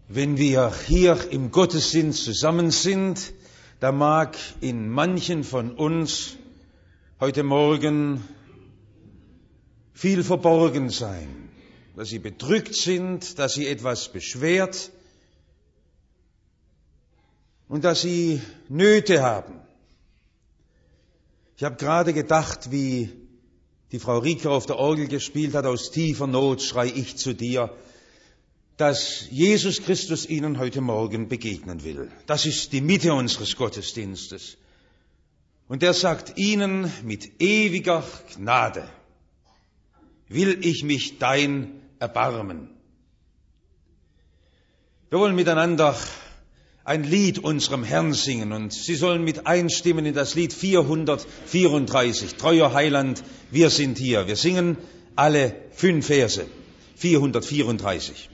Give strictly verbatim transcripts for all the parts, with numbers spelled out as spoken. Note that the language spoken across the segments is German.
Wenn wir hier im Gottesdienst zusammen sind, da mag in manchen von uns heute Morgen viel verborgen sein, dass sie bedrückt sind, dass sie etwas beschwert und dass sie Nöte haben. Ich habe gerade gedacht, wie die Frau Rieker auf der Orgel gespielt hat, aus tiefer Not schrei ich zu dir, dass Jesus Christus Ihnen heute Morgen begegnen will. Das ist die Mitte unseres Gottesdienstes. Und er sagt Ihnen mit ewiger Gnade, will ich mich dein erbarmen. Wir wollen miteinander ein Lied unserem Herrn singen und Sie sollen mit einstimmen in das Lied vierhundertvierunddreißig. Treuer Heiland, wir sind hier. Wir singen alle fünf Verse. vierhundertvierunddreißig.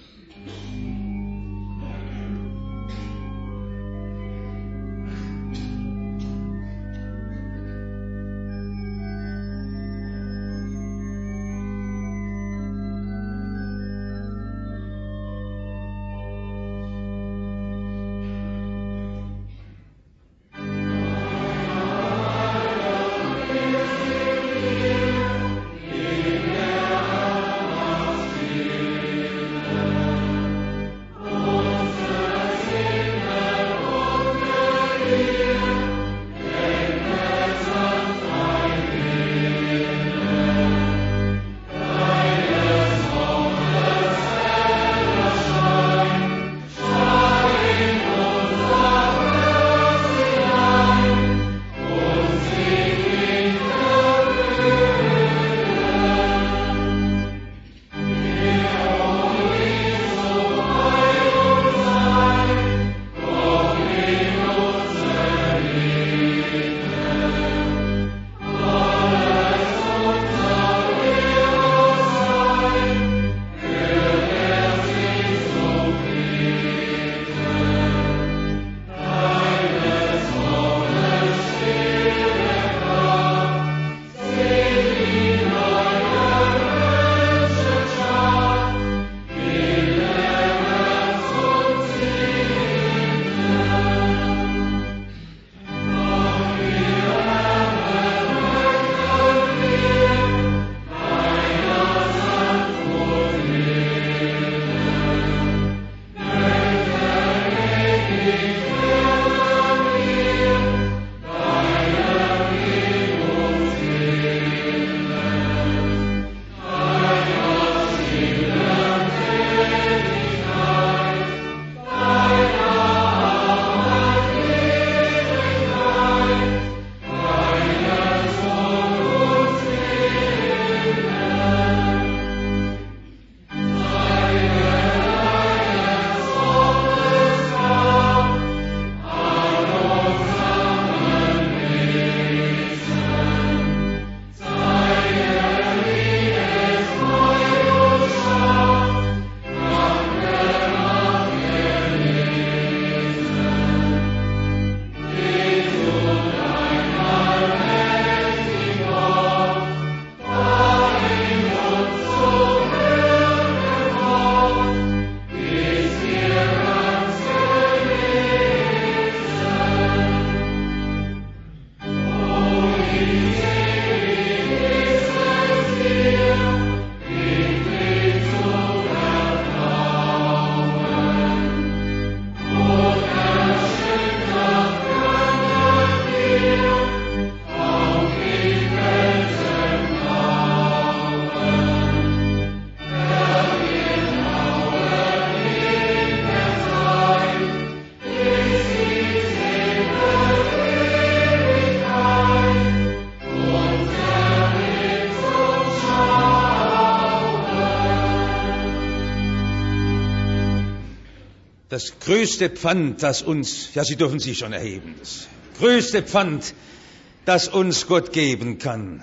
Das größte Pfand, das uns, ja, Sie dürfen sich schon erheben, das größte Pfand, das uns Gott geben kann,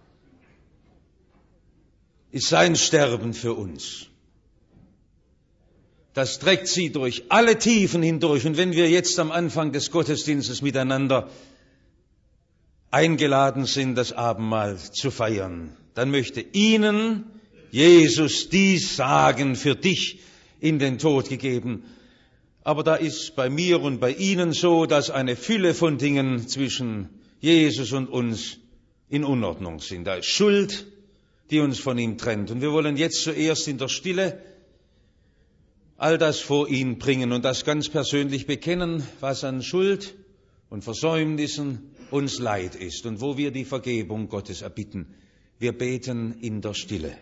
ist sein Sterben für uns. Das trägt Sie durch alle Tiefen hindurch. Und wenn wir jetzt am Anfang des Gottesdienstes miteinander eingeladen sind, das Abendmahl zu feiern, dann möchte Ihnen Jesus dies sagen für dich in den Tod gegeben. Aber da ist bei mir und bei Ihnen so, dass eine Fülle von Dingen zwischen Jesus und uns in Unordnung sind. Da ist Schuld, die uns von ihm trennt. Und wir wollen jetzt zuerst in der Stille all das vor ihn bringen und das ganz persönlich bekennen, was an Schuld und Versäumnissen uns leid ist und wo wir die Vergebung Gottes erbitten. Wir beten in der Stille.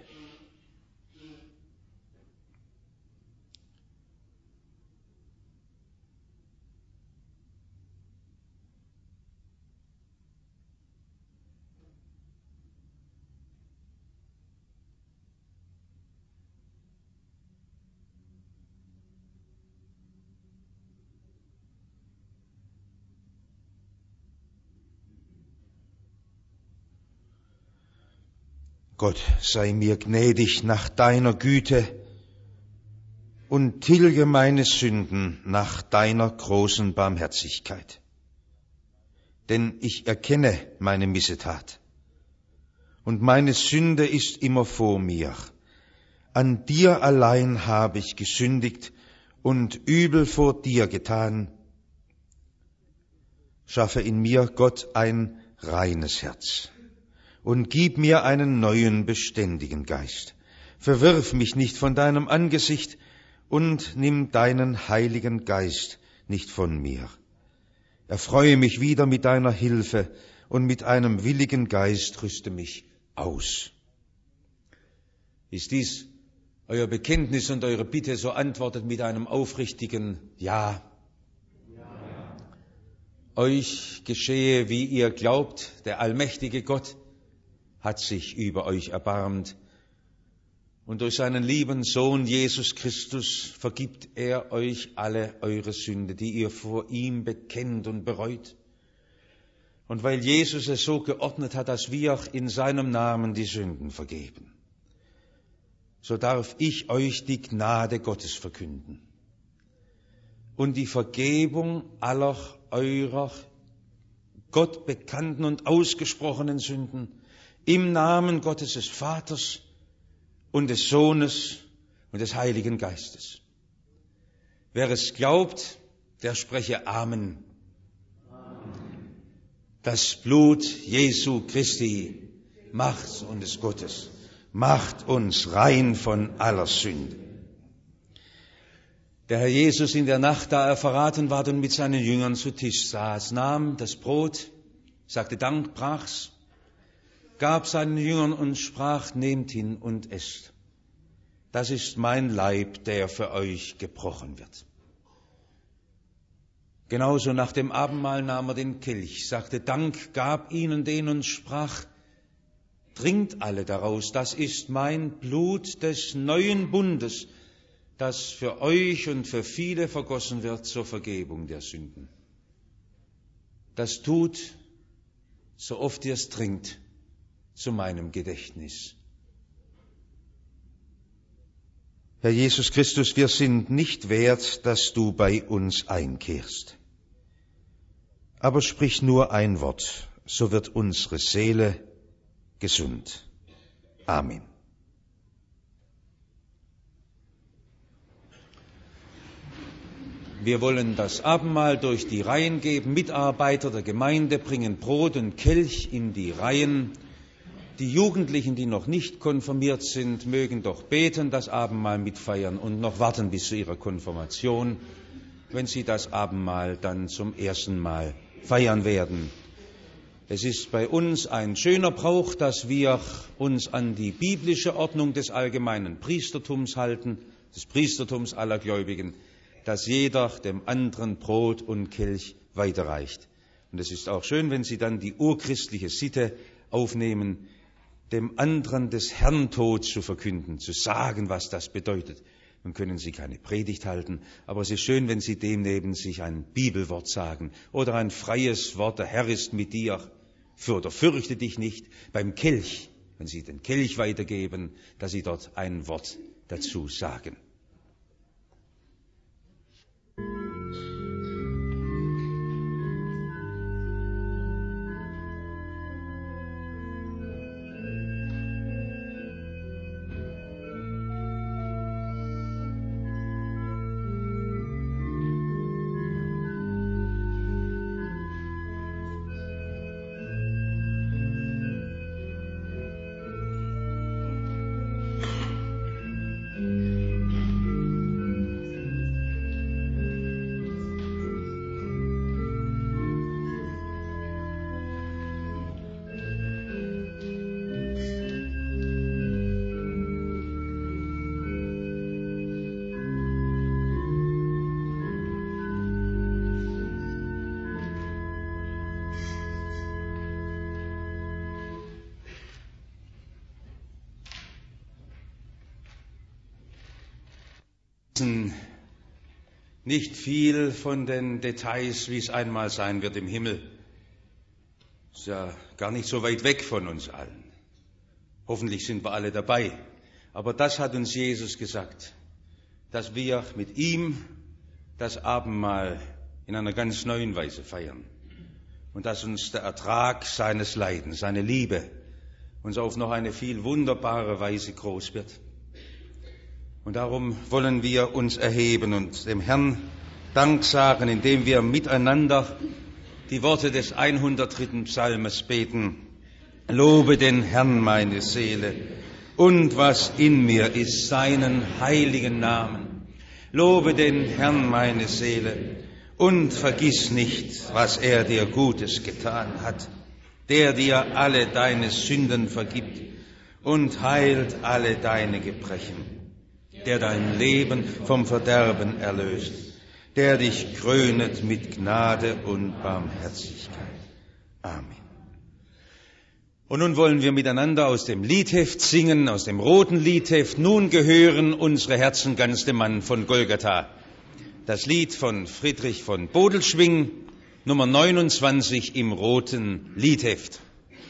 Gott, sei mir gnädig nach deiner Güte und tilge meine Sünden nach deiner großen Barmherzigkeit. Denn ich erkenne meine Missetat und meine Sünde ist immer vor mir. An dir allein habe ich gesündigt und übel vor dir getan. Schaffe in mir, Gott, ein reines Herz und gib mir einen neuen, beständigen Geist. Verwirf mich nicht von deinem Angesicht und nimm deinen Heiligen Geist nicht von mir. Erfreue mich wieder mit deiner Hilfe und mit einem willigen Geist rüste mich aus. Ist dies euer Bekenntnis und eure Bitte, so antwortet mit einem aufrichtigen Ja. Ja. Euch geschehe, wie ihr glaubt, der allmächtige Gott hat sich über euch erbarmt. Und durch seinen lieben Sohn Jesus Christus vergibt er euch alle eure Sünde, die ihr vor ihm bekennt und bereut. Und weil Jesus es so geordnet hat, dass wir in seinem Namen die Sünden vergeben, so darf ich euch die Gnade Gottes verkünden und die Vergebung aller eurer Gott bekannten und ausgesprochenen Sünden im Namen Gottes des Vaters und des Sohnes und des Heiligen Geistes. Wer es glaubt, der spreche Amen. Amen. Das Blut Jesu Christi, Macht und des Gottes, macht uns rein von aller Sünde. Der Herr Jesus in der Nacht, da er verraten ward und mit seinen Jüngern zu Tisch saß, nahm das Brot, sagte Dank, brach's, gab seinen Jüngern und sprach, nehmt hin und esst. Das ist mein Leib, der für euch gebrochen wird. Genauso nach dem Abendmahl nahm er den Kelch, sagte Dank, gab ihnen den und sprach, trinkt alle daraus, das ist mein Blut des neuen Bundes, das für euch und für viele vergossen wird zur Vergebung der Sünden. Das tut, so oft ihr es trinkt, zu meinem Gedächtnis. Herr Jesus Christus, wir sind nicht wert, dass du bei uns einkehrst. Aber sprich nur ein Wort, so wird unsere Seele gesund. Amen. Wir wollen das Abendmahl durch die Reihen geben. Mitarbeiter der Gemeinde bringen Brot und Kelch in die Reihen. Die Jugendlichen, die noch nicht konfirmiert sind, mögen doch beten, das Abendmahl mitfeiern und noch warten bis zu ihrer Konfirmation, wenn sie das Abendmahl dann zum ersten Mal feiern werden. Es ist bei uns ein schöner Brauch, dass wir uns an die biblische Ordnung des allgemeinen Priestertums halten, des Priestertums aller Gläubigen, dass jeder dem anderen Brot und Kelch weiterreicht. Und es ist auch schön, wenn Sie dann die urchristliche Sitte aufnehmen, dem anderen des Herrn Tod zu verkünden, zu sagen, was das bedeutet. Nun können Sie keine Predigt halten, aber es ist schön, wenn Sie dem neben sich ein Bibelwort sagen oder ein freies Wort, der Herr ist mit dir, für oder fürchte dich nicht. Beim Kelch, wenn Sie den Kelch weitergeben, dass Sie dort ein Wort dazu sagen. Nicht viel von den Details, wie es einmal sein wird im Himmel. Ist ja gar nicht so weit weg von uns allen. Hoffentlich sind wir alle dabei. Aber das hat uns Jesus gesagt, dass wir mit ihm das Abendmahl in einer ganz neuen Weise feiern. Und dass uns der Ertrag seines Leidens, seine Liebe, uns auf noch eine viel wunderbare Weise groß wird. Und darum wollen wir uns erheben und dem Herrn Dank sagen, indem wir miteinander die Worte des hundertdritten Psalmes beten. Lobe den Herrn, meine Seele, und was in mir ist, seinen heiligen Namen. Lobe den Herrn, meine Seele, und vergiss nicht, was er dir Gutes getan hat, der dir alle deine Sünden vergibt und heilt alle deine Gebrechen, der dein Leben vom Verderben erlöst, der dich krönet mit Gnade und Barmherzigkeit. Amen. Und nun wollen wir miteinander aus dem Liedheft singen, aus dem roten Liedheft. Nun gehören unsere Herzen ganz dem Mann von Golgatha. Das Lied von Friedrich von Bodelschwingh, Nummer neunundzwanzig im roten Liedheft.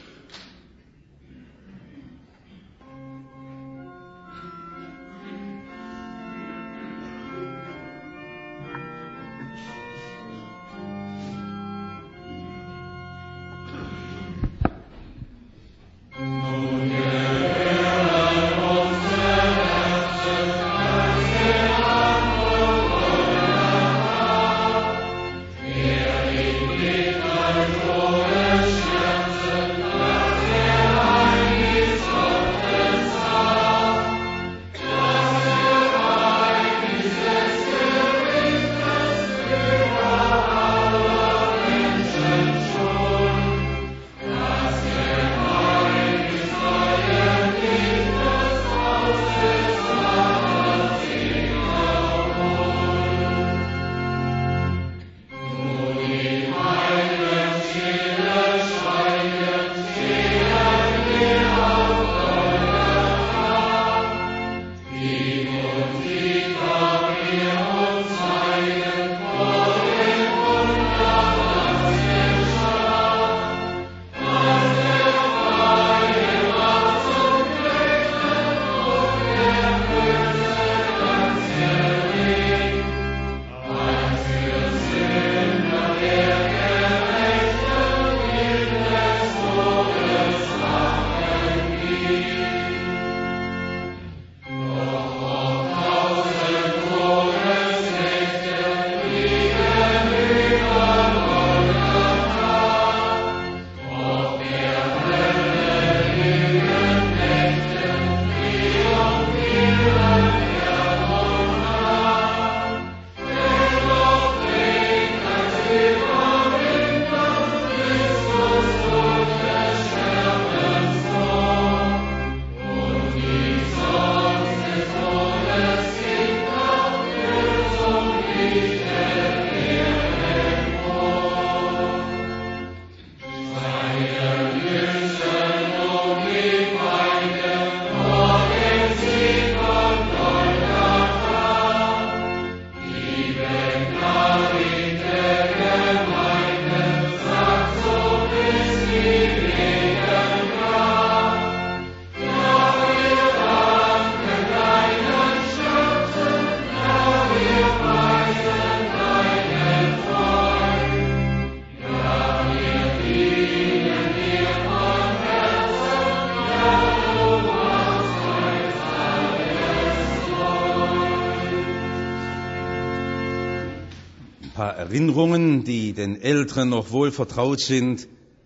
Erinnerungen, die den Älteren noch wohl vertraut sind.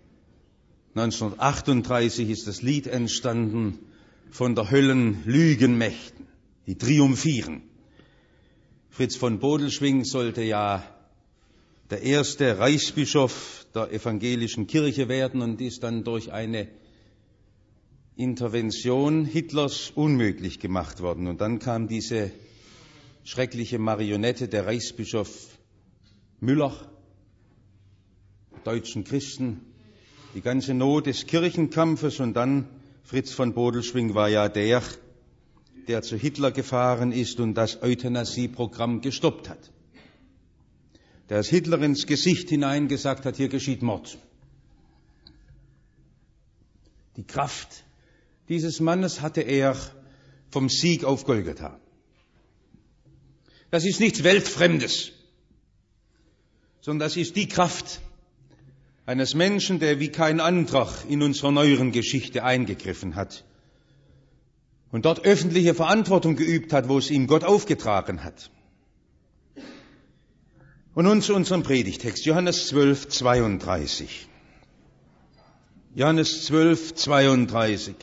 neunzehnhundertachtunddreißig ist das Lied entstanden von der Höllenlügenmächten, die triumphieren. Fritz von Bodelschwingh sollte ja der erste Reichsbischof der evangelischen Kirche werden und ist dann durch eine Intervention Hitlers unmöglich gemacht worden. Und dann kam diese schreckliche Marionette, der Reichsbischof Müller, deutschen Christen, die ganze Not des Kirchenkampfes, und dann Fritz von Bodelschwingh war ja der, der zu Hitler gefahren ist und das Euthanasieprogramm gestoppt hat. Der es Hitler ins Gesicht hinein gesagt hat, hier geschieht Mord. Die Kraft dieses Mannes hatte er vom Sieg auf Golgatha. Das ist nichts Weltfremdes, sondern das ist die Kraft eines Menschen, der wie kein anderer in unserer neueren Geschichte eingegriffen hat und dort öffentliche Verantwortung geübt hat, wo es ihm Gott aufgetragen hat. Und nun zu unserem Predigtext, Johannes zwölf, zweiunddreißig. Johannes zwölf, zweiunddreißig.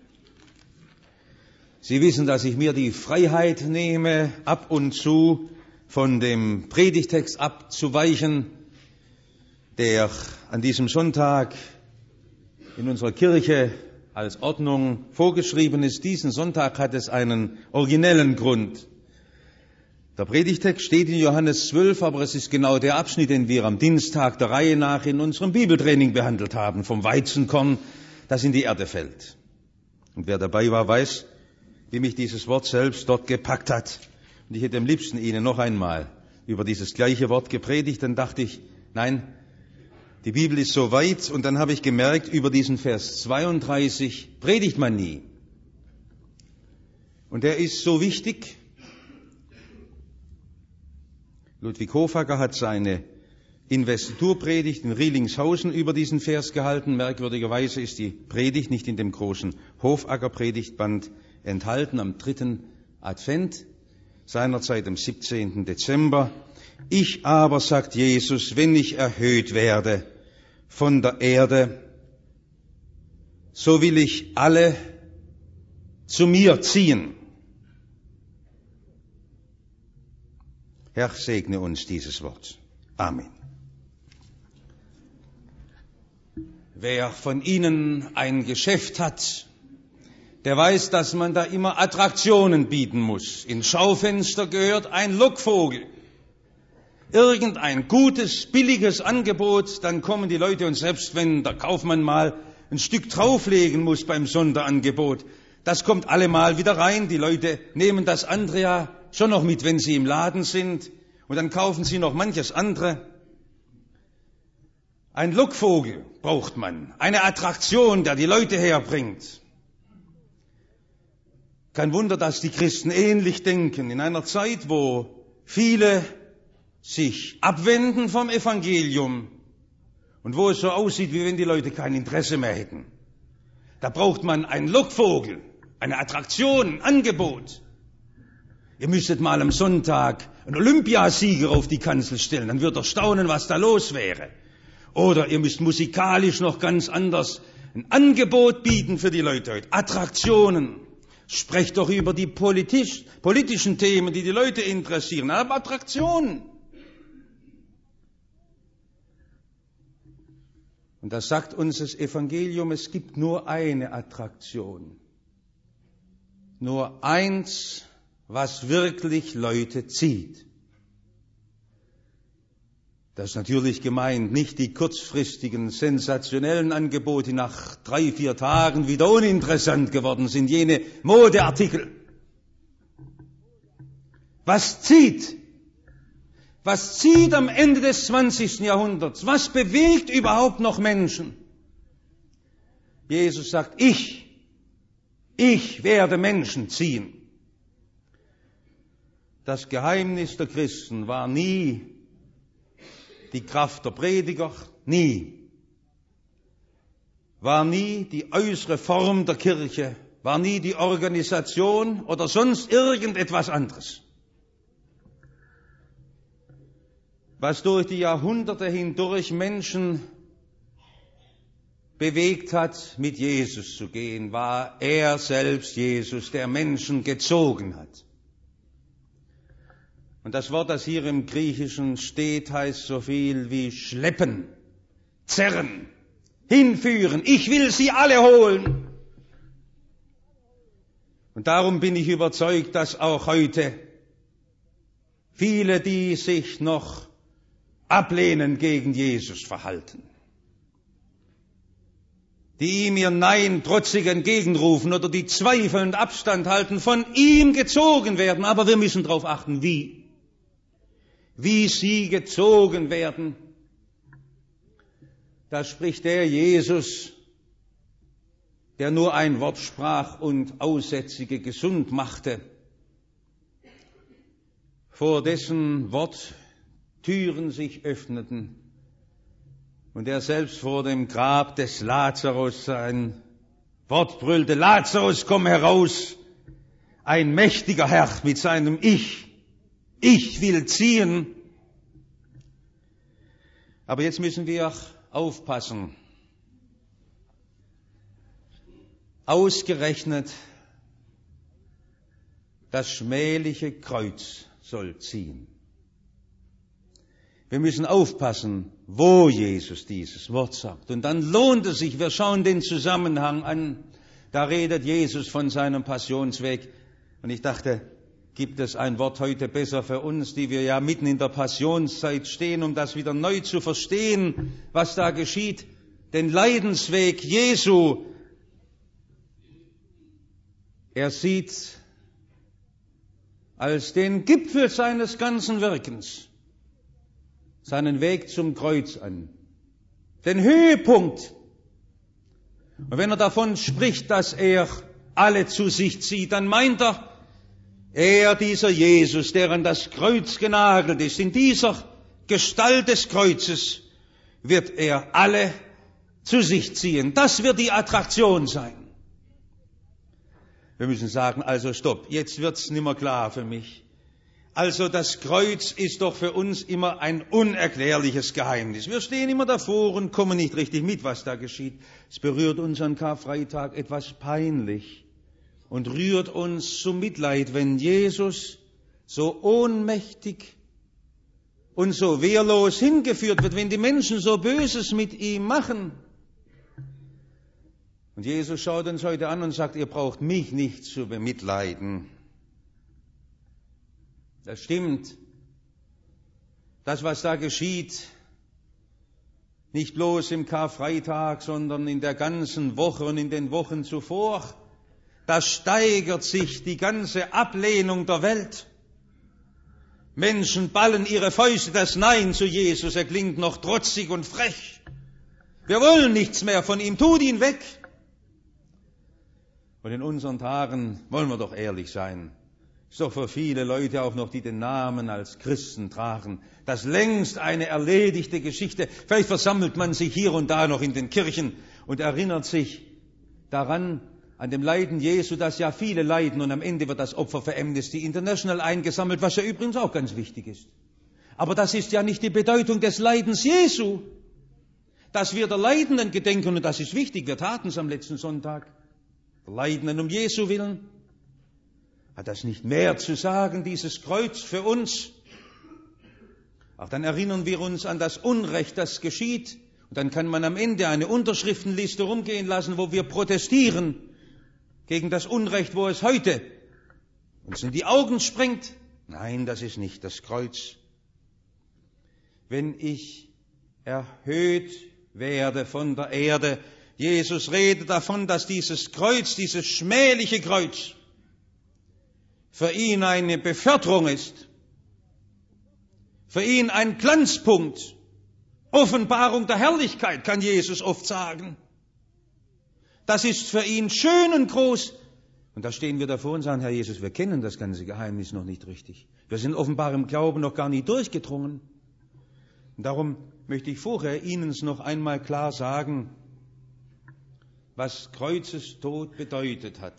Sie wissen, dass ich mir die Freiheit nehme, ab und zu von dem Predigtext abzuweichen, der an diesem Sonntag in unserer Kirche als Ordnung vorgeschrieben ist. Diesen Sonntag hat es einen originellen Grund. Der Predigtext steht in Johannes zwölf, aber es ist genau der Abschnitt, den wir am Dienstag der Reihe nach in unserem Bibeltraining behandelt haben, vom Weizenkorn, das in die Erde fällt. Und wer dabei war, weiß, wie mich dieses Wort selbst dort gepackt hat. Und ich hätte am liebsten Ihnen noch einmal über dieses gleiche Wort gepredigt, dann dachte ich, nein, die Bibel ist so weit, und dann habe ich gemerkt, über diesen Vers zweiunddreißig predigt man nie. Und der ist so wichtig. Ludwig Hofacker hat seine Investiturpredigt in Rielingshausen über diesen Vers gehalten. Merkwürdigerweise ist die Predigt nicht in dem großen Hofacker-Predigtband enthalten, am dritten Advent, seinerzeit am siebzehnten Dezember. Ich aber, sagt Jesus, wenn ich erhöht werde von der Erde, so will ich alle zu mir ziehen. Herr, segne uns dieses Wort. Amen. Wer von Ihnen ein Geschäft hat, der weiß, dass man da immer Attraktionen bieten muss. Ins Schaufenster gehört ein Lockvogel. Irgendein gutes, billiges Angebot, dann kommen die Leute, und selbst wenn der Kaufmann mal ein Stück drauflegen muss beim Sonderangebot, das kommt allemal wieder rein. Die Leute nehmen das andere ja schon noch mit, wenn sie im Laden sind, und dann kaufen sie noch manches andere. Ein Lockvogel braucht man, eine Attraktion, der die Leute herbringt. Kein Wunder, dass die Christen ähnlich denken. In einer Zeit, wo viele sich abwenden vom Evangelium und wo es so aussieht, wie wenn die Leute kein Interesse mehr hätten. Da braucht man einen Lockvogel, eine Attraktion, ein Angebot. Ihr müsstet mal am Sonntag einen Olympiasieger auf die Kanzel stellen, dann würdet ihr staunen, was da los wäre. Oder ihr müsst musikalisch noch ganz anders ein Angebot bieten für die Leute heute. Attraktionen. Sprecht doch über die politisch, politischen Themen, die die Leute interessieren. Aber Attraktionen. Und das sagt uns das Evangelium, es gibt nur eine Attraktion. Nur eins, was wirklich Leute zieht. Das ist natürlich gemeint, nicht die kurzfristigen, sensationellen Angebote, die nach drei, vier Tagen wieder uninteressant geworden sind, jene Modeartikel. Was zieht? Was zieht am Ende des zwanzigsten Jahrhunderts? Was bewegt überhaupt noch Menschen? Jesus sagt, ich, ich werde Menschen ziehen. Das Geheimnis der Christen war nie die Kraft der Prediger, nie. War nie die äußere Form der Kirche, war nie die Organisation oder sonst irgendetwas anderes. Was durch die Jahrhunderte hindurch Menschen bewegt hat, mit Jesus zu gehen, war er selbst, Jesus, der Menschen gezogen hat. Und das Wort, das hier im Griechischen steht, heißt so viel wie schleppen, zerren, hinführen. Ich will sie alle holen. Und darum bin ich überzeugt, dass auch heute viele, die sich noch ablehnend gegen Jesus verhalten, die ihm ihr Nein trotzig entgegenrufen oder die zweifelnd Abstand halten, von ihm gezogen werden. Aber wir müssen darauf achten, wie. Wie sie gezogen werden. Da spricht der Jesus, der nur ein Wort sprach und Aussätzige gesund machte, vor dessen Wort Türen sich öffneten und er selbst vor dem Grab des Lazarus sein Wort brüllte: Lazarus, komm heraus! Ein mächtiger Herr mit seinem Ich, ich will ziehen. Aber jetzt müssen wir aufpassen. Ausgerechnet das schmähliche Kreuz soll ziehen. Wir müssen aufpassen, wo Jesus dieses Wort sagt. Und dann lohnt es sich, wir schauen den Zusammenhang an. Da redet Jesus von seinem Passionsweg. Und ich dachte, gibt es ein Wort heute besser für uns, die wir ja mitten in der Passionszeit stehen, um das wieder neu zu verstehen, was da geschieht. Den Leidensweg Jesu. Er sieht als den Gipfel seines ganzen Wirkens seinen Weg zum Kreuz an, den Höhepunkt. Und wenn er davon spricht, dass er alle zu sich zieht, dann meint er, er, dieser Jesus, der an das Kreuz genagelt ist, in dieser Gestalt des Kreuzes, wird er alle zu sich ziehen. Das wird die Attraktion sein. Wir müssen sagen, also stopp, jetzt wird's nimmer klar für mich. Also das Kreuz ist doch für uns immer ein unerklärliches Geheimnis. Wir stehen immer davor und kommen nicht richtig mit, was da geschieht. Es berührt uns an Karfreitag etwas peinlich und rührt uns zu Mitleid, wenn Jesus so ohnmächtig und so wehrlos hingeführt wird, wenn die Menschen so Böses mit ihm machen. Und Jesus schaut uns heute an und sagt, ihr braucht mich nicht zu bemitleiden. Das stimmt. Das, was da geschieht, nicht bloß im Karfreitag, sondern in der ganzen Woche und in den Wochen zuvor, da steigert sich die ganze Ablehnung der Welt. Menschen ballen ihre Fäuste, das Nein zu Jesus, er klingt noch trotzig und frech. Wir wollen nichts mehr von ihm, tut ihn weg. Und in unseren Tagen wollen wir doch ehrlich sein. Ist doch für viele Leute auch noch, die den Namen als Christen tragen, das längst eine erledigte Geschichte. Vielleicht versammelt man sich hier und da noch in den Kirchen und erinnert sich daran, an dem Leiden Jesu, dass ja viele leiden und am Ende wird das Opfer für Amnesty International eingesammelt, was ja übrigens auch ganz wichtig ist. Aber das ist ja nicht die Bedeutung des Leidens Jesu. Dass wir der Leidenden gedenken, und das ist wichtig, wir taten es am letzten Sonntag, der Leidenden um Jesu willen. Hat das nicht mehr zu sagen, dieses Kreuz für uns? Auch dann erinnern wir uns an das Unrecht, das geschieht. Und dann kann man am Ende eine Unterschriftenliste rumgehen lassen, wo wir protestieren gegen das Unrecht, wo es heute uns in die Augen springt. Nein, das ist nicht das Kreuz. Wenn ich erhöht werde von der Erde, Jesus redet davon, dass dieses Kreuz, dieses schmähliche Kreuz, für ihn eine Beförderung ist, für ihn ein Glanzpunkt, Offenbarung der Herrlichkeit, kann Jesus oft sagen. Das ist für ihn schön und groß. Und da stehen wir davor und sagen, Herr Jesus, wir kennen das ganze Geheimnis noch nicht richtig. Wir sind offenbar im Glauben noch gar nicht durchgedrungen. Und darum möchte ich vorher Ihnen noch einmal klar sagen, was Kreuzestod bedeutet hat.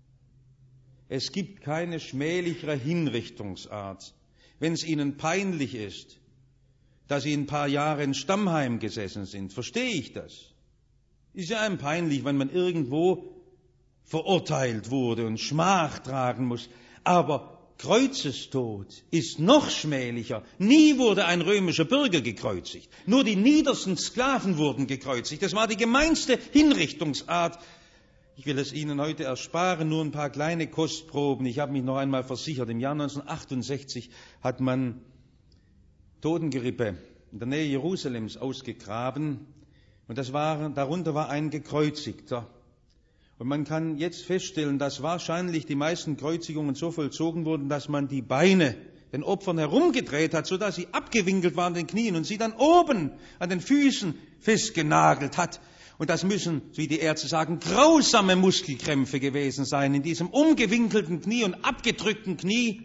Es gibt keine schmählichere Hinrichtungsart. Wenn es Ihnen peinlich ist, dass Sie ein paar Jahre in Stammheim gesessen sind, verstehe ich das. Ist ja einem peinlich, wenn man irgendwo verurteilt wurde und Schmach tragen muss. Aber Kreuzestod ist noch schmählicher. Nie wurde ein römischer Bürger gekreuzigt. Nur die niedersten Sklaven wurden gekreuzigt. Das war die gemeinste Hinrichtungsart. Ich will es Ihnen heute ersparen, nur ein paar kleine Kostproben. Ich habe mich noch einmal versichert, im Jahr neunzehnhundertachtundsechzig hat man Totengerippe in der Nähe Jerusalems ausgegraben. Und das war, darunter war ein Gekreuzigter. Und man kann jetzt feststellen, dass wahrscheinlich die meisten Kreuzigungen so vollzogen wurden, dass man die Beine den Opfern herumgedreht hat, sodass sie abgewinkelt waren an den Knien und sie dann oben an den Füßen festgenagelt hat. Und das müssen, wie die Ärzte sagen, grausame Muskelkrämpfe gewesen sein in diesem umgewinkelten Knie und abgedrückten Knie.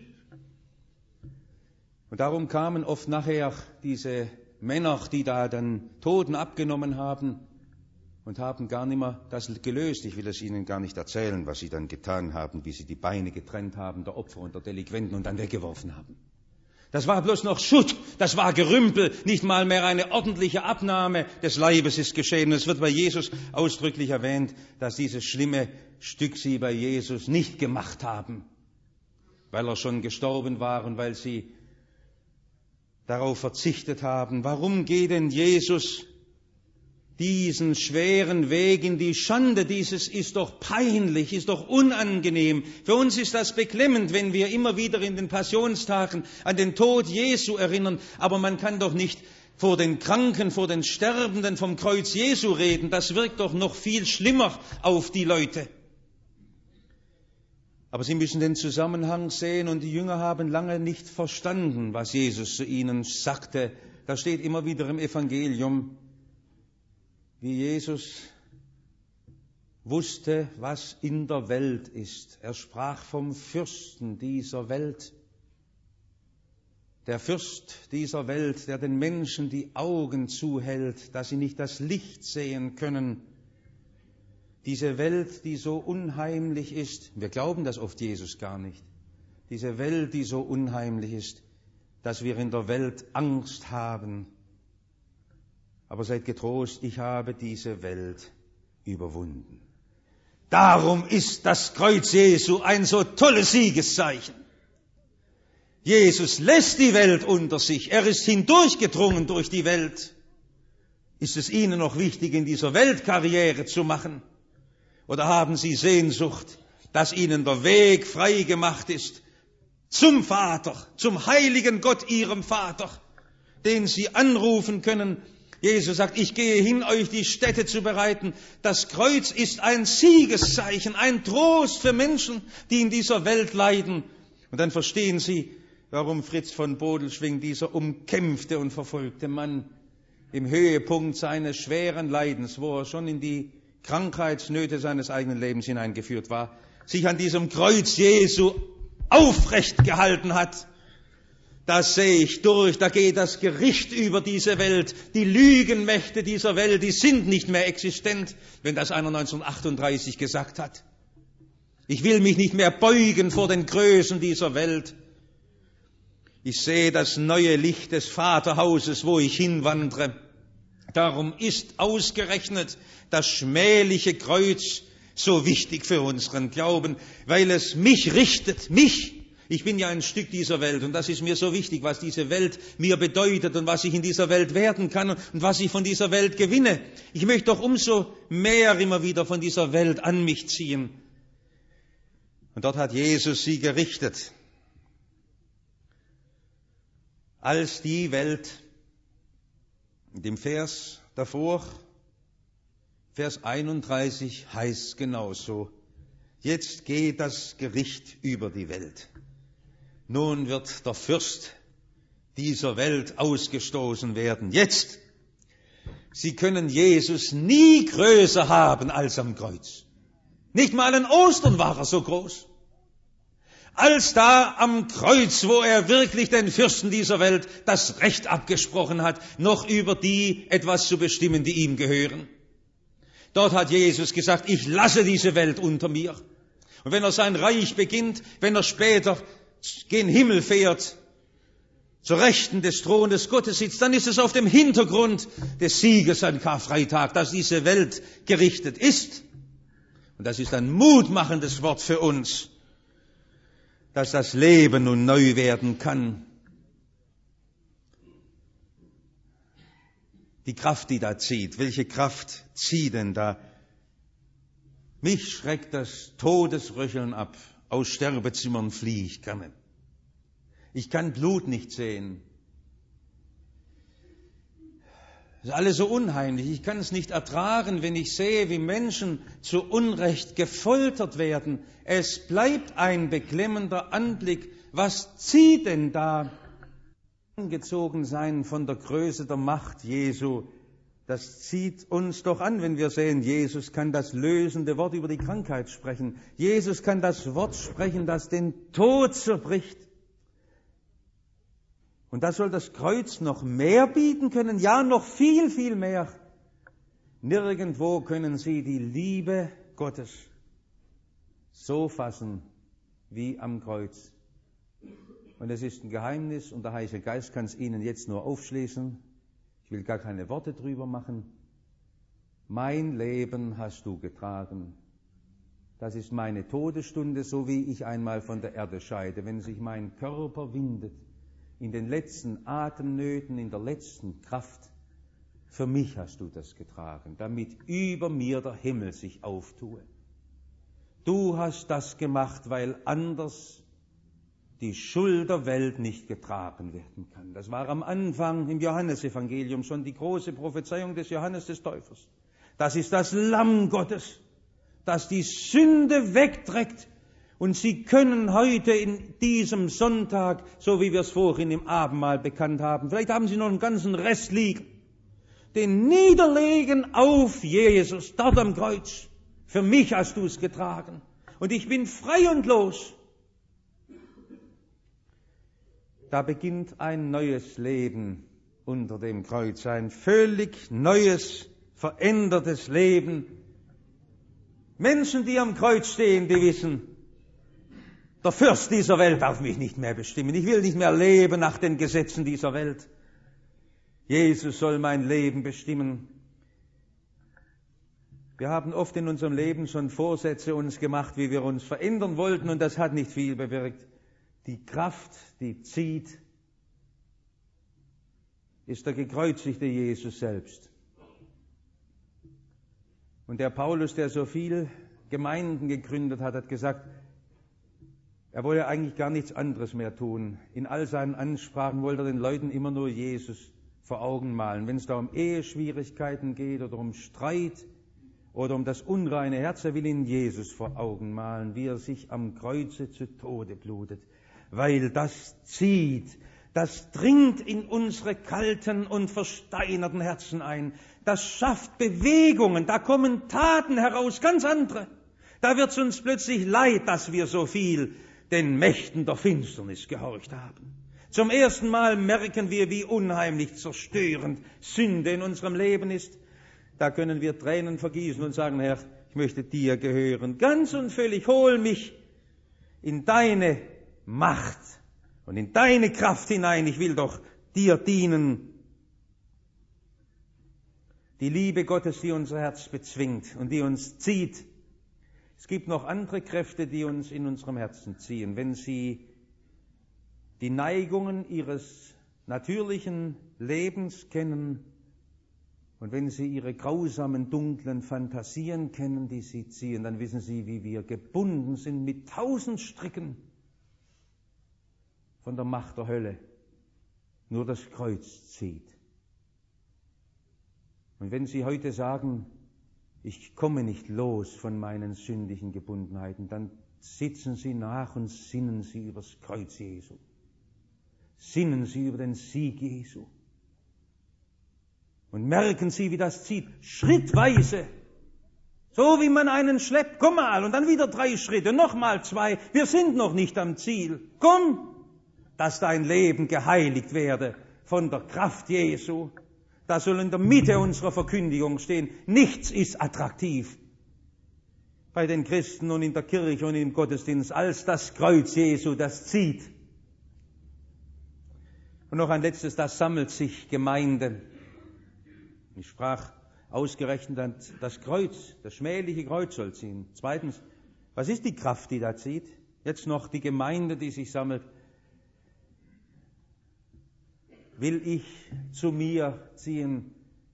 Und darum kamen oft nachher diese Männer, die da den Toten abgenommen haben und haben gar nicht mehr das gelöst. Ich will es Ihnen gar nicht erzählen, was sie dann getan haben, wie sie die Beine getrennt haben, der Opfer und der Delinquenten, und dann weggeworfen haben. Das war bloß noch Schutt, das war Gerümpel, nicht mal mehr eine ordentliche Abnahme des Leibes ist geschehen. Es wird bei Jesus ausdrücklich erwähnt, dass dieses schlimme Stück sie bei Jesus nicht gemacht haben, weil er schon gestorben war und weil sie darauf verzichtet haben. Warum geht denn Jesus diesen schweren Weg in die Schande? Dieses ist doch peinlich, ist doch unangenehm. Für uns ist das beklemmend, wenn wir immer wieder in den Passionstagen an den Tod Jesu erinnern. Aber man kann doch nicht vor den Kranken, vor den Sterbenden vom Kreuz Jesu reden. Das wirkt doch noch viel schlimmer auf die Leute. Aber Sie müssen den Zusammenhang sehen, und die Jünger haben lange nicht verstanden, was Jesus zu ihnen sagte. Da steht immer wieder im Evangelium, wie Jesus wusste, was in der Welt ist. Er sprach vom Fürsten dieser Welt. Der Fürst dieser Welt, der den Menschen die Augen zuhält, dass sie nicht das Licht sehen können. Diese Welt, die so unheimlich ist, wir glauben das oft Jesus gar nicht, diese Welt, die so unheimlich ist, dass wir in der Welt Angst haben. Aber seid getrost, ich habe diese Welt überwunden. Darum ist das Kreuz Jesu ein so tolles Siegeszeichen. Jesus lässt die Welt unter sich. Er ist hindurchgedrungen durch die Welt. Ist es Ihnen noch wichtig, in dieser Welt Karriere zu machen? Oder haben Sie Sehnsucht, dass Ihnen der Weg frei gemacht ist zum Vater, zum heiligen Gott, Ihrem Vater, den Sie anrufen können? Jesus sagt, ich gehe hin, euch die Stätte zu bereiten. Das Kreuz ist ein Siegeszeichen, ein Trost für Menschen, die in dieser Welt leiden. Und dann verstehen Sie, warum Fritz von Bodelschwingh, dieser umkämpfte und verfolgte Mann, im Höhepunkt seines schweren Leidens, wo er schon in die Krankheitsnöte seines eigenen Lebens hineingeführt war, sich an diesem Kreuz Jesu aufrecht gehalten hat. Das sehe ich durch, da geht das Gericht über diese Welt. Die Lügenmächte dieser Welt, die sind nicht mehr existent, wenn das einer neunzehnhundertachtunddreißig gesagt hat. Ich will mich nicht mehr beugen vor den Größen dieser Welt. Ich sehe das neue Licht des Vaterhauses, wo ich hinwandere. Darum ist ausgerechnet das schmähliche Kreuz so wichtig für unseren Glauben, weil es mich richtet, mich. Ich bin ja ein Stück dieser Welt und das ist mir so wichtig, was diese Welt mir bedeutet und was ich in dieser Welt werden kann und was ich von dieser Welt gewinne. Ich möchte doch umso mehr immer wieder von dieser Welt an mich ziehen. Und dort hat Jesus sie gerichtet. Als die Welt, in dem Vers davor, Vers einunddreißig heißt genauso, jetzt geht das Gericht über die Welt. Nun wird der Fürst dieser Welt ausgestoßen werden. Jetzt. Sie können Jesus nie größer haben als am Kreuz. Nicht mal an Ostern war er so groß. Als da am Kreuz, wo er wirklich den Fürsten dieser Welt das Recht abgesprochen hat, noch über die etwas zu bestimmen, die ihm gehören. Dort hat Jesus gesagt, ich lasse diese Welt unter mir. Und wenn er sein Reich beginnt, wenn er später gen Himmel fährt, zur Rechten des Thrones Gottes sitzt, dann ist es auf dem Hintergrund des Sieges an Karfreitag, dass diese Welt gerichtet ist. Und das ist ein mutmachendes Wort für uns, dass das Leben nun neu werden kann. Die Kraft, die da zieht, welche Kraft zieht denn da? Mich schreckt das Todesröcheln ab. Aus Sterbezimmern fliehe ich gerne. Ich kann Blut nicht sehen. Das ist alles so unheimlich. Ich kann es nicht ertragen, wenn ich sehe, wie Menschen zu Unrecht gefoltert werden. Es bleibt ein beklemmender Anblick. Was zieht denn da? Angezogen sein von der Größe der Macht Jesu. Das zieht uns doch an, wenn wir sehen, Jesus kann das lösende Wort über die Krankheit sprechen. Jesus kann das Wort sprechen, das den Tod zerbricht. Und da soll das Kreuz noch mehr bieten können, ja, noch viel, viel mehr. Nirgendwo können Sie die Liebe Gottes so fassen wie am Kreuz. Und es ist ein Geheimnis und der Heilige Geist kann es Ihnen jetzt nur aufschließen. Ich will gar keine Worte drüber machen. Mein Leben hast du getragen. Das ist meine Todesstunde, so wie ich einmal von der Erde scheide, wenn sich mein Körper windet. In den letzten Atemnöten, in der letzten Kraft. Für mich hast du das getragen, damit über mir der Himmel sich auftue. Du hast das gemacht, weil anders die Schuld der Welt nicht getragen werden kann. Das war am Anfang im Johannesevangelium schon die große Prophezeiung des Johannes des Täufers. Das ist das Lamm Gottes, das die Sünde wegträgt. Und Sie können heute in diesem Sonntag, so wie wir es vorhin im Abendmahl bekannt haben, vielleicht haben Sie noch einen ganzen Rest liegen, den niederlegen auf Jesus, dort am Kreuz. Für mich hast du es getragen. Und ich bin frei und los. Da beginnt ein neues Leben unter dem Kreuz, ein völlig neues, verändertes Leben. Menschen, die am Kreuz stehen, die wissen, der Fürst dieser Welt darf mich nicht mehr bestimmen. Ich will nicht mehr leben nach den Gesetzen dieser Welt. Jesus soll mein Leben bestimmen. Wir haben oft in unserem Leben schon Vorsätze uns gemacht, wie wir uns verändern wollten, und das hat nicht viel bewirkt. Die Kraft, die zieht, ist der gekreuzigte Jesus selbst. Und der Paulus, der so viel Gemeinden gegründet hat, hat gesagt, er wolle eigentlich gar nichts anderes mehr tun. In all seinen Ansprachen wollte er den Leuten immer nur Jesus vor Augen malen. Wenn es da um Eheschwierigkeiten geht oder um Streit oder um das unreine Herz, er will ihnen Jesus vor Augen malen, wie er sich am Kreuze zu Tode blutet. Weil das zieht, das dringt in unsere kalten und versteinerten Herzen ein. Das schafft Bewegungen, da kommen Taten heraus, ganz andere. Da wird es uns plötzlich leid, dass wir so viel den Mächten der Finsternis gehorcht haben. Zum ersten Mal merken wir, wie unheimlich zerstörend Sünde in unserem Leben ist. Da können wir Tränen vergießen und sagen, Herr, ich möchte dir gehören. Ganz und völlig, hol mich in deine Macht und in deine Kraft hinein. Ich will doch dir dienen. Die Liebe Gottes, die unser Herz bezwingt und die uns zieht. Es gibt noch andere Kräfte, die uns in unserem Herzen ziehen. Wenn Sie die Neigungen Ihres natürlichen Lebens kennen und wenn Sie Ihre grausamen, dunklen Fantasien kennen, die Sie ziehen, dann wissen Sie, wie wir gebunden sind mit tausend Stricken von der Macht der Hölle. Nur das Kreuz zieht. Und wenn Sie heute sagen, ich komme nicht los von meinen sündigen Gebundenheiten, dann sitzen Sie nach und sinnen Sie über das Kreuz Jesu. Sinnen Sie über den Sieg Jesu. Und merken Sie, wie das zieht, schrittweise. So wie man einen schleppt, komm mal, und dann wieder drei Schritte, nochmal zwei, wir sind noch nicht am Ziel. Komm, dass dein Leben geheiligt werde von der Kraft Jesu. Das soll in der Mitte unserer Verkündigung stehen. Nichts ist attraktiv bei den Christen und in der Kirche und im Gottesdienst als das Kreuz Jesu, das zieht. Und noch ein letztes, das sammelt sich Gemeinde. Ich sprach ausgerechnet, das Kreuz, das schmähliche Kreuz soll ziehen. Zweitens, was ist die Kraft, die da zieht? Jetzt noch die Gemeinde, die sich sammelt. Will ich zu mir ziehen?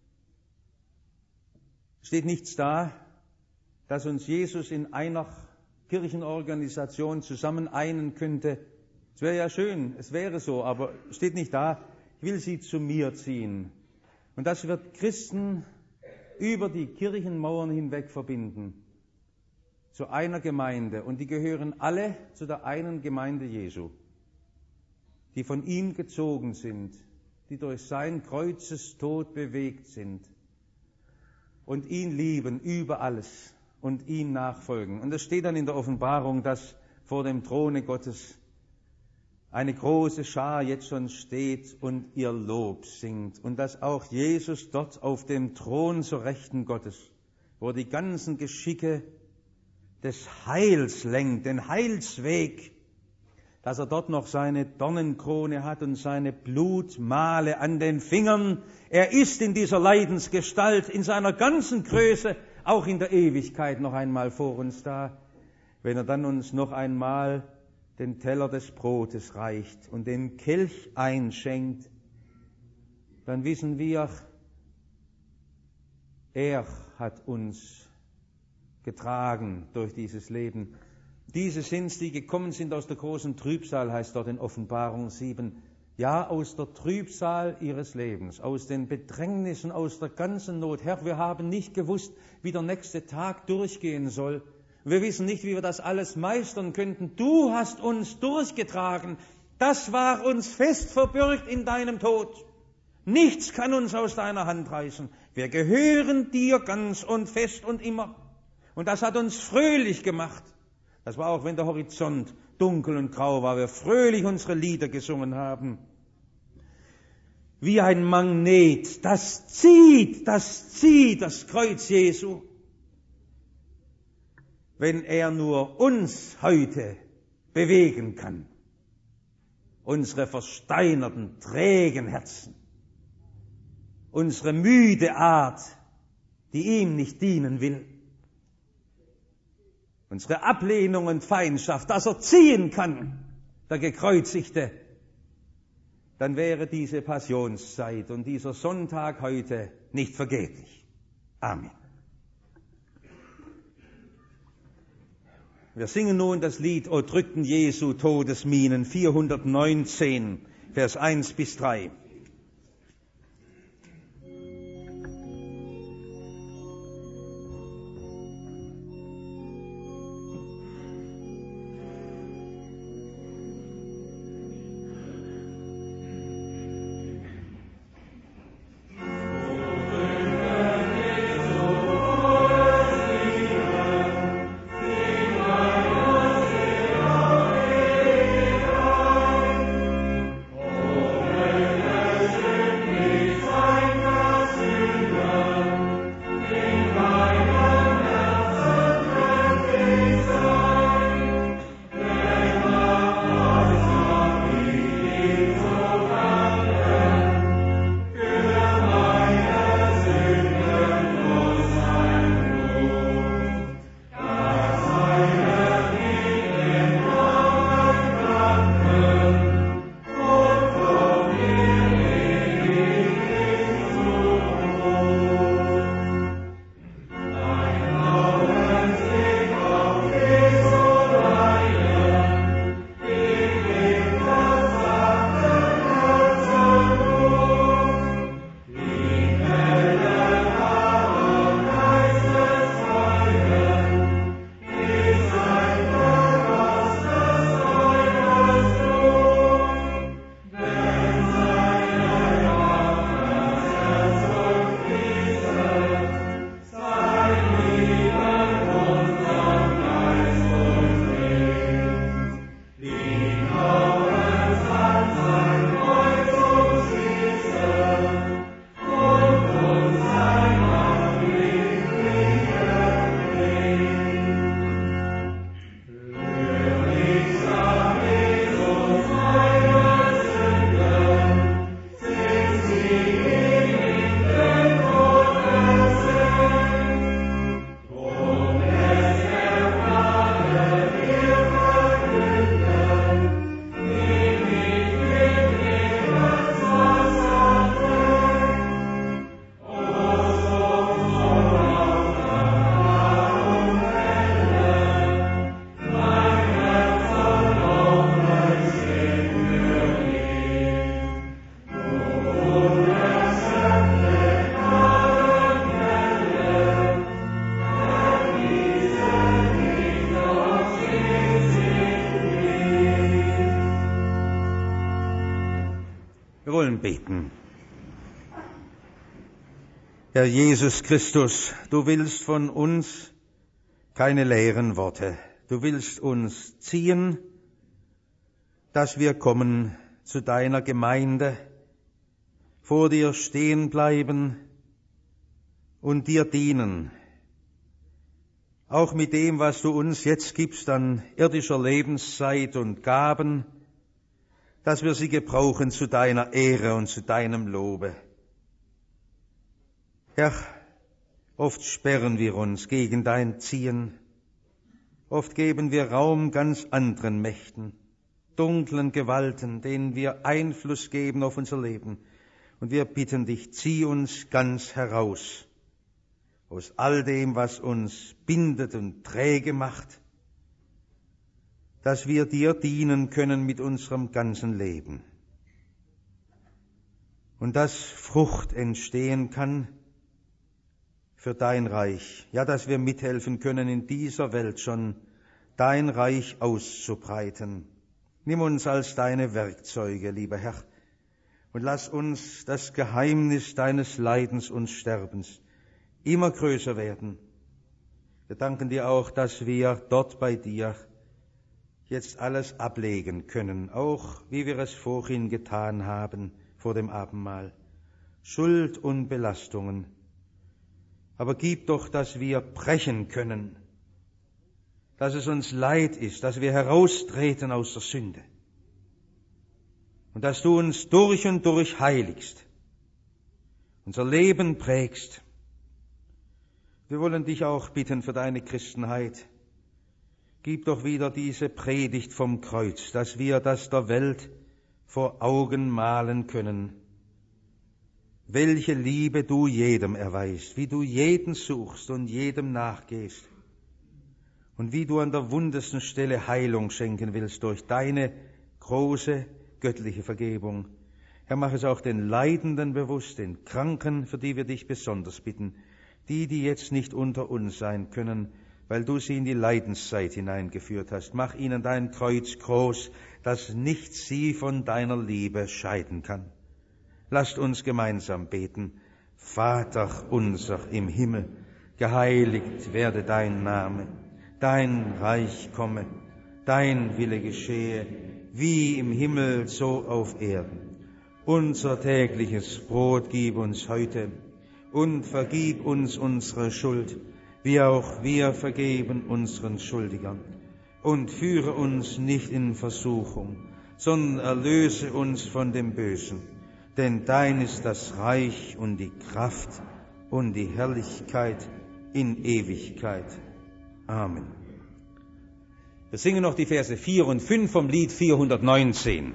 Steht nichts da, dass uns Jesus in einer Kirchenorganisation zusammen einen könnte. Es wäre ja schön, es wäre so, aber steht nicht da, ich will sie zu mir ziehen. Und das wird Christen über die Kirchenmauern hinweg verbinden, zu einer Gemeinde. Und die gehören alle zu der einen Gemeinde Jesu, die von ihm gezogen sind, die durch sein Kreuzestod bewegt sind und ihn lieben über alles und ihm nachfolgen. Und es steht dann in der Offenbarung, dass vor dem Throne Gottes eine große Schar jetzt schon steht und ihr Lob singt. Und dass auch Jesus dort auf dem Thron zur Rechten Gottes, wo die ganzen Geschicke des Heils lenkt, den Heilsweg, dass er dort noch seine Dornenkrone hat und seine Blutmale an den Fingern. Er ist in dieser Leidensgestalt, in seiner ganzen Größe, auch in der Ewigkeit noch einmal vor uns da, wenn er dann uns noch einmal den Teller des Brotes reicht und den Kelch einschenkt, dann wissen wir, er hat uns getragen durch dieses Leben. Diese sind's, die gekommen sind aus der großen Trübsal, heißt dort in Offenbarung sieben. Ja, aus der Trübsal ihres Lebens, aus den Bedrängnissen, aus der ganzen Not. Herr, wir haben nicht gewusst, wie der nächste Tag durchgehen soll. Wir wissen nicht, wie wir das alles meistern könnten. Du hast uns durchgetragen. Das war uns fest verbürgt in deinem Tod. Nichts kann uns aus deiner Hand reißen. Wir gehören dir ganz und fest und immer. Und das hat uns fröhlich gemacht. Das war auch, wenn der Horizont dunkel und grau war, wir fröhlich unsere Lieder gesungen haben. Wie ein Magnet, das zieht, das zieht das Kreuz Jesu. Wenn er nur uns heute bewegen kann, unsere versteinerten, trägen Herzen, unsere müde Art, die ihm nicht dienen will, unsere Ablehnung und Feindschaft, dass er ziehen kann, der Gekreuzigte, dann wäre diese Passionszeit und dieser Sonntag heute nicht vergeblich. Amen. Wir singen nun das Lied O drückten Jesu Todesminen, vierhundertneunzehn, Vers eins bis drei. Oh, Wir wollen beten. Herr Jesus Christus, du willst von uns keine leeren Worte. Du willst uns ziehen, dass wir kommen zu deiner Gemeinde, vor dir stehen bleiben und dir dienen. Auch mit dem, was du uns jetzt gibst an irdischer Lebenszeit und Gaben, dass wir sie gebrauchen zu deiner Ehre und zu deinem Lobe. Herr, oft sperren wir uns gegen dein Ziehen, oft geben wir Raum ganz anderen Mächten, dunklen Gewalten, denen wir Einfluss geben auf unser Leben. Und wir bitten dich, zieh uns ganz heraus aus all dem, was uns bindet und träge macht, dass wir dir dienen können mit unserem ganzen Leben. Und dass Frucht entstehen kann für dein Reich. Ja, dass wir mithelfen können, in dieser Welt schon dein Reich auszubreiten. Nimm uns als deine Werkzeuge, lieber Herr, und lass uns das Geheimnis deines Leidens und Sterbens immer größer werden. Wir danken dir auch, dass wir dort bei dir jetzt alles ablegen können, auch wie wir es vorhin getan haben vor dem Abendmahl. Schuld und Belastungen. Aber gib doch, dass wir brechen können, dass es uns leid ist, dass wir heraustreten aus der Sünde und dass du uns durch und durch heiligst, unser Leben prägst. Wir wollen dich auch bitten für deine Christenheit. Gib doch wieder diese Predigt vom Kreuz, dass wir das der Welt vor Augen malen können. Welche Liebe du jedem erweist, wie du jeden suchst und jedem nachgehst und wie du an der wundesten Stelle Heilung schenken willst durch deine große göttliche Vergebung. Herr, mach es auch den Leidenden bewusst, den Kranken, für die wir dich besonders bitten, die, die jetzt nicht unter uns sein können, weil du sie in die Leidenszeit hineingeführt hast. Mach ihnen dein Kreuz groß, dass nichts sie von deiner Liebe scheiden kann. Lasst uns gemeinsam beten. Vater unser im Himmel, geheiligt werde dein Name, dein Reich komme, dein Wille geschehe, wie im Himmel so auf Erden. Unser tägliches Brot gib uns heute und vergib uns unsere Schuld, wie auch wir vergeben unseren Schuldigern. Und führe uns nicht in Versuchung, sondern erlöse uns von dem Bösen. Denn dein ist das Reich und die Kraft und die Herrlichkeit in Ewigkeit. Amen. Wir singen noch die Verse vier und fünf vom Lied vierhundertneunzehn.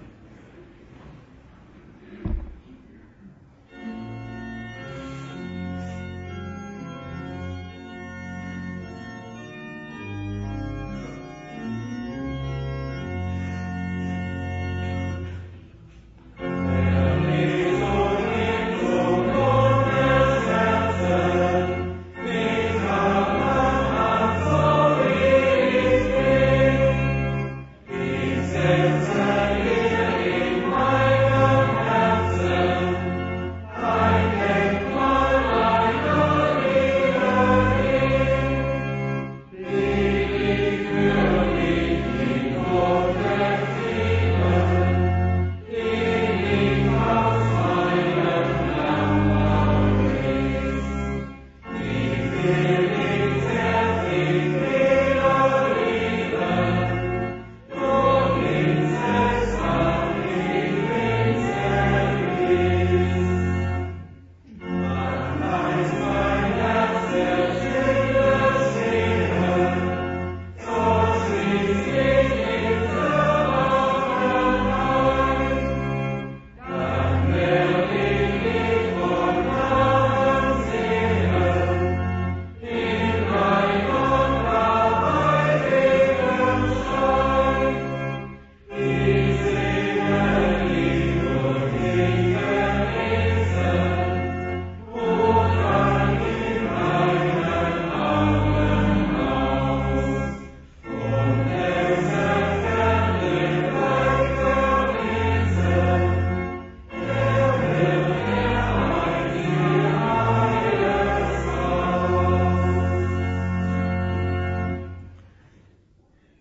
Yeah.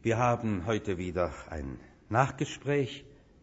Wir haben heute wieder ein Nachgespräch.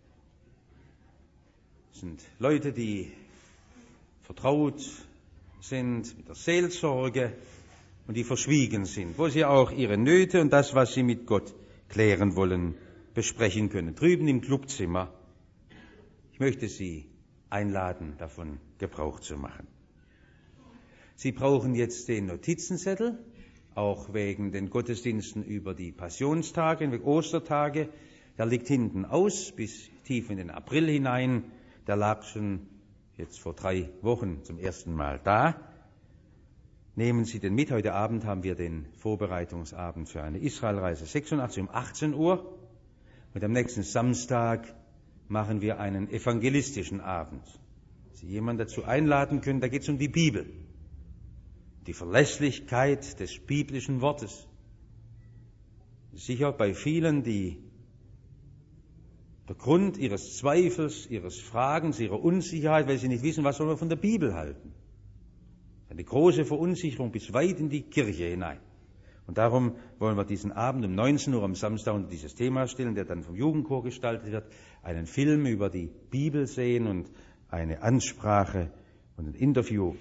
Es sind Leute, die vertraut sind mit der Seelsorge und die verschwiegen sind, wo sie auch ihre Nöte und das, was sie mit Gott klären wollen, besprechen können. Drüben im Clubzimmer. Ich möchte Sie einladen, davon Gebrauch zu machen. Sie brauchen jetzt den Notizenzettel, auch wegen den Gottesdiensten über die Passionstage, wegen Ostertage. Der liegt hinten aus, bis tief in den April hinein. Der lag schon jetzt vor drei Wochen zum ersten Mal da. Nehmen Sie den mit. Heute Abend haben wir den Vorbereitungsabend für eine Israelreise sechsundachtzig um achtzehn Uhr. Und am nächsten Samstag machen wir einen evangelistischen Abend. Sie jemanden dazu einladen können, da geht es um die Bibel. Die Verlässlichkeit des biblischen Wortes. Sicher bei vielen, die der Grund ihres Zweifels, ihres Fragens, ihrer Unsicherheit, weil sie nicht wissen, was soll man von der Bibel halten. Eine große Verunsicherung bis weit in die Kirche hinein. Und darum wollen wir diesen Abend um neunzehn Uhr am Samstag unter dieses Thema stellen, der dann vom Jugendchor gestaltet wird, einen Film über die Bibel sehen und eine Ansprache und ein Interview.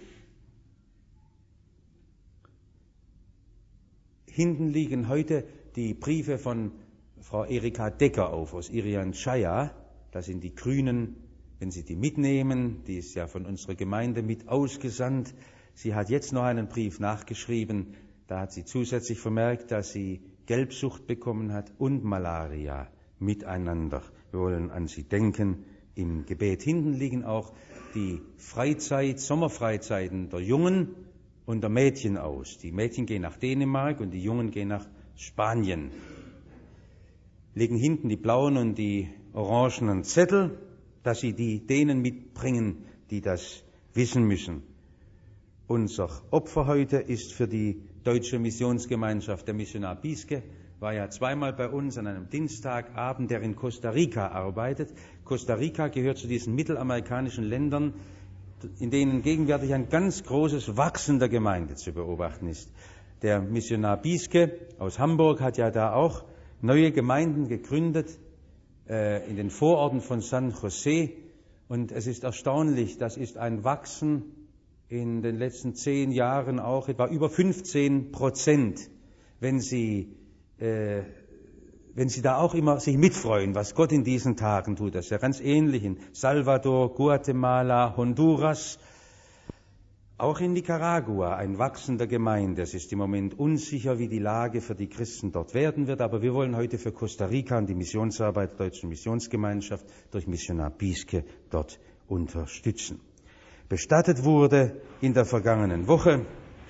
Hinten liegen heute die Briefe von Frau Erika Decker auf, aus Irian Jaya. Das sind die Grünen, wenn Sie die mitnehmen, die ist ja von unserer Gemeinde mit ausgesandt. Sie hat jetzt noch einen Brief nachgeschrieben, da hat sie zusätzlich vermerkt, dass sie Gelbsucht bekommen hat und Malaria miteinander. Wir wollen an sie denken im Gebet. Hinten liegen auch die Freizeit, Sommerfreizeiten der Jungen und der Mädchen aus. Die Mädchen gehen nach Dänemark und die Jungen gehen nach Spanien. Liegen hinten die blauen und die orangenen Zettel, dass sie die denen mitbringen, die das wissen müssen. Unser Opfer heute ist für die Deutsche Missionsgemeinschaft. Der Missionar Bieske war ja zweimal bei uns an einem Dienstagabend, der in Costa Rica arbeitet. Costa Rica gehört zu diesen mittelamerikanischen Ländern, in denen gegenwärtig ein ganz großes Wachsen der Gemeinde zu beobachten ist. Der Missionar Bieske aus Hamburg hat ja da auch neue Gemeinden gegründet äh, in den Vororten von San José. Und es ist erstaunlich, das ist ein Wachsen in den letzten zehn Jahren auch etwa über fünfzehn Prozent, wenn Sie, äh, wenn Sie da auch immer sich mitfreuen, was Gott in diesen Tagen tut. Das ist ja ganz ähnlich in Salvador, Guatemala, Honduras, auch in Nicaragua ein Wachsen der Gemeinde. Es ist im Moment unsicher, wie die Lage für die Christen dort werden wird, aber wir wollen heute für Costa Rica und die Missionsarbeit der Deutschen Missionsgemeinschaft durch Missionar Bieske dort unterstützen. Bestattet wurde in der vergangenen Woche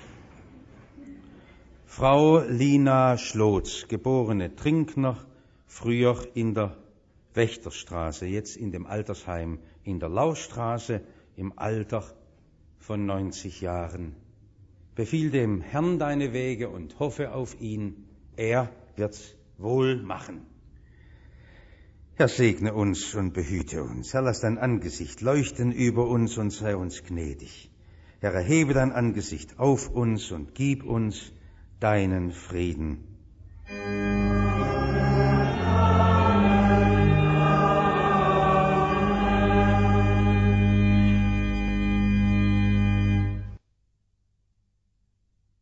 Frau Lina Schlotz, geborene Trinkner, früher in der Wächterstraße, jetzt in dem Altersheim in der Laustraße, im Alter von neunzig Jahren. Befiehl dem Herrn deine Wege und hoffe auf ihn, er wird's wohl machen. Herr, segne uns und behüte uns. Herr, lass dein Angesicht leuchten über uns und sei uns gnädig. Herr, erhebe dein Angesicht auf uns und gib uns deinen Frieden.